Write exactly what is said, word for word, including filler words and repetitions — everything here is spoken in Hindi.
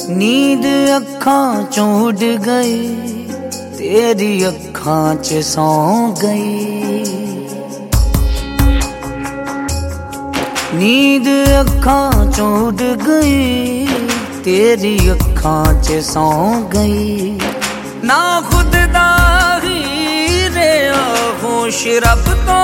नींद अखां चों उड़ गई, तेरी अखां च सौ गई। नींद अखां चों उड़ गई, तेरी अखां च सौ गई। ना खुद दा ही रे होश रब तो